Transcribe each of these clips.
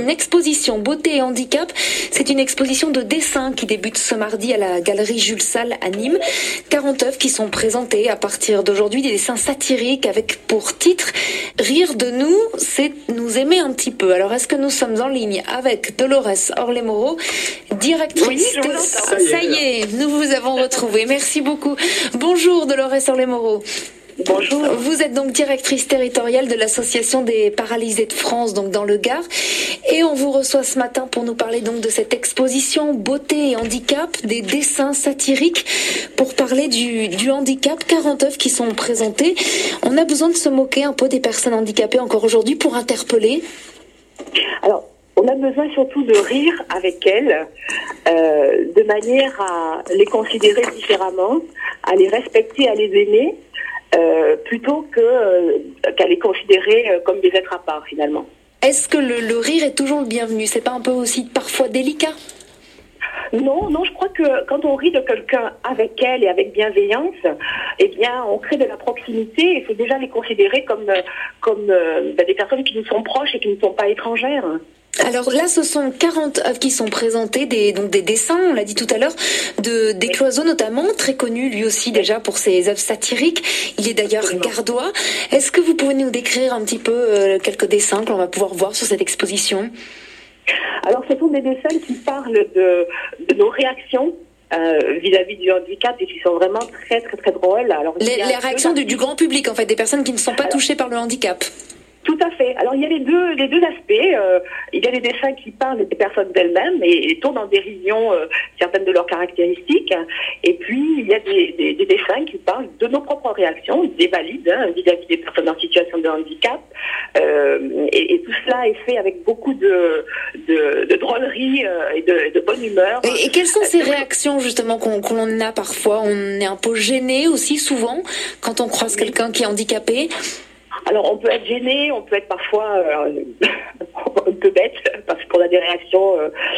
une exposition Beauté et handicap. C'est une exposition de dessin qui débute ce mardi à la galerie Jules Salle à Nîmes. 40 œuvres qui sont présentées à partir d'aujourd'hui, des dessins satiriques avec pour titre « Rire de nous, c'est nous aimer un petit peu ». Alors est-ce que nous sommes en ligne avec Dolores Orlet-Moreau, directrice de... Ça y est, nous vous avons retrouvé. Merci beaucoup. Bonjour Dolores Orlet-Moreau. Bonjour. Vous êtes donc directrice territoriale de l'Association des paralysés de France, donc dans le Gard. Et on vous reçoit ce matin pour nous parler donc de cette exposition Beauté et handicap, des dessins satiriques, pour parler du handicap. 40 œuvres qui sont présentées. On a besoin de se moquer un peu des personnes handicapées encore aujourd'hui pour interpeller. Alors, on a besoin surtout de rire avec elles, de manière à les considérer différemment, à les respecter, à les aimer, plutôt qu'à les considérer comme des êtres à part finalement. Est-ce que le rire est toujours le bienvenu? C'est pas un peu aussi parfois délicat? Non, je crois que quand on rit de quelqu'un avec elle et avec bienveillance, eh bien, on crée de la proximité et il faut déjà les considérer comme des personnes qui nous sont proches et qui ne sont pas étrangères. Alors là, ce sont 40 œuvres qui sont présentées, donc des dessins, on l'a dit tout à l'heure, des Cloizeau notamment, très connu lui aussi déjà pour ses œuvres satiriques. Il est d'ailleurs gardois. Est-ce que vous pouvez nous décrire un petit peu quelques dessins que l'on va pouvoir voir sur cette exposition? Alors, ce sont des dessins qui parlent de nos réactions vis-à-vis du handicap et qui sont vraiment très, très, très drôles. Alors, les réactions du grand public, en fait, des personnes qui ne sont pas touchées par le handicap. Tout à fait. Alors, il y a les deux aspects. Il y a les dessins qui parlent des personnes d'elles-mêmes et tournent en dérision certaines de leurs caractéristiques. Et puis, il y a des dessins qui parlent de nos propres réactions, des valides, vis-à-vis des personnes en situation de handicap. Et tout cela est fait avec beaucoup de drôlerie et de bonne humeur. Et quelles sont ces réactions, justement, qu'on a parfois? On est un peu gêné aussi, souvent, quand on croise quelqu'un qui est handicapé. Alors, on peut être gêné, on peut être parfois un peu bête, parce qu'on a des réactions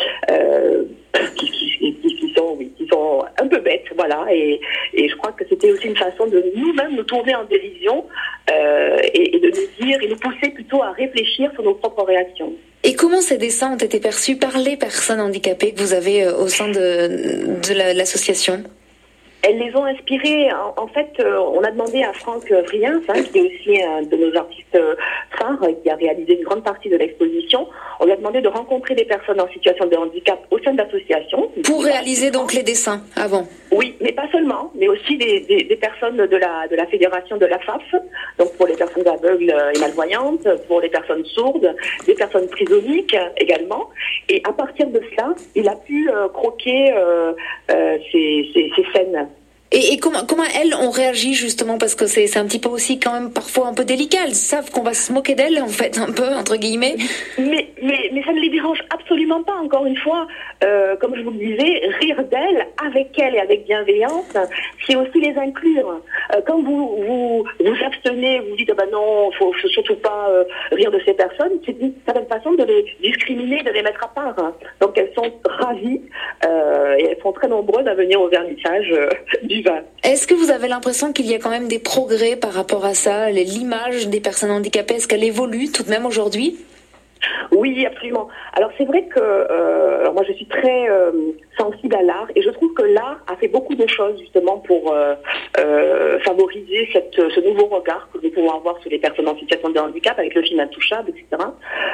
qui sont un peu bêtes, voilà. Et je crois que c'était aussi une façon de nous-mêmes nous tourner en dérision et de nous dire, et nous pousser plutôt à réfléchir sur nos propres réactions. Et comment ces dessins ont été perçus par les personnes handicapées que vous avez au sein de l'association? Elles les ont inspirées. En fait, on a demandé à Franck Vriens, qui est aussi un de nos artistes phares, qui a réalisé une grande partie de l'exposition. On lui a demandé de rencontrer des personnes en situation de handicap au sein de l'association. Pour réaliser donc les dessins avant? Oui, mais pas seulement, mais aussi des personnes de la fédération de la FAF, donc pour les personnes aveugles et malvoyantes, pour les personnes sourdes, des personnes trisomiques également. Et à partir de cela, il a pu croquer ces scènes. Et comment elles ont réagi justement, parce que c'est un petit peu aussi quand même parfois un peu délicat. Elles savent qu'on va se moquer d'elles en fait, un peu entre guillemets. Mais ça ne les dérange absolument pas. Encore une fois, comme je vous le disais, rire d'elles avec elles et avec bienveillance, c'est aussi les inclure. Quand vous abstenez, vous dites non, faut surtout pas rire de ces personnes, c'est une certaine façon de les discriminer, de les mettre à part. Donc elles sont ravies et elles sont très nombreuses à venir au vernissage du vin. Est-ce que vous avez l'impression qu'il y a quand même des progrès par rapport à ça? L'image des personnes handicapées, est-ce qu'elle évolue tout de même aujourd'hui? Oui, absolument. Alors c'est vrai que moi je suis très sensible à l'art et je trouve que l'art a fait beaucoup de choses justement pour favoriser ce nouveau regard que nous pouvons avoir sur les personnes en situation de handicap avec le film Intouchable, etc.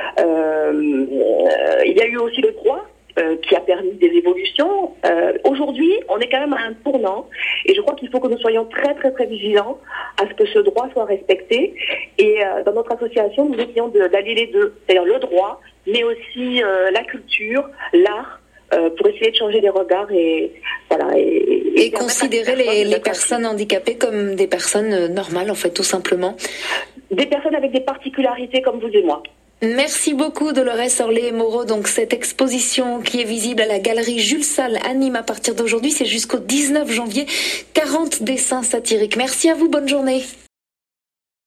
Il y a eu aussi le droit qui a permis des évolutions. Aujourd'hui, on est quand même à un tournant et je crois qu'il faut que nous soyons très très très vigilants à ce que ce droit soit respecté. Et dans notre association, nous essayons d'allier les deux, c'est-à-dire le droit, mais aussi la culture, l'art, pour essayer de changer les regards et voilà. Et considérer les personnes handicapées comme des personnes normales, en fait, tout simplement. Des personnes avec des particularités comme vous et moi. Merci beaucoup Dolores Orlet-Moreau. Donc cette exposition qui est visible à la galerie Jules Salle à Nîmes à partir d'aujourd'hui, c'est jusqu'au 19 janvier. 40 dessins satiriques. Merci à vous, bonne journée.